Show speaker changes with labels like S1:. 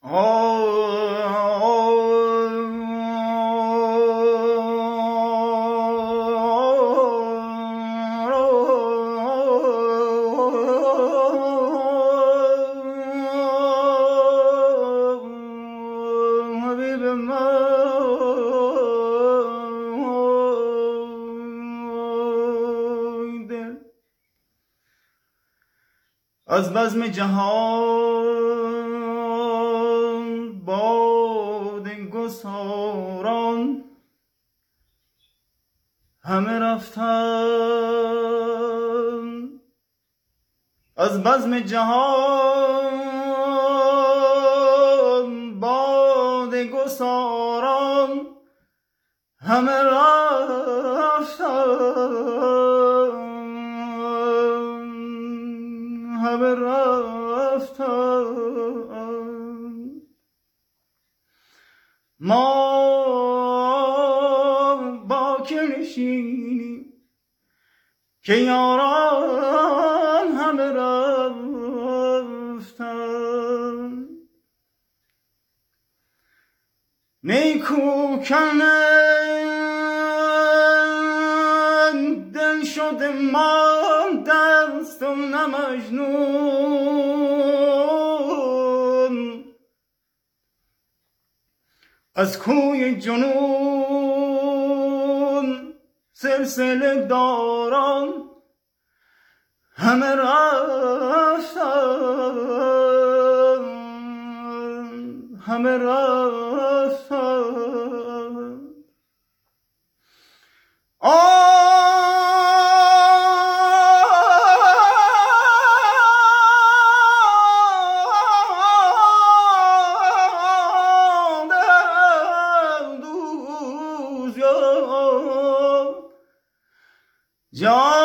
S1: از بزم جهان باد گساران همه رفتن، از بزم جهان باد گساران همه رفتن، همه رفتن. ما با که نشینیم که یاران همه رفتن. نیکو کنن دل شده ما دستم نه مجنون، از کوی جنون سلسله داران همه رفتن، همه رفتن. جان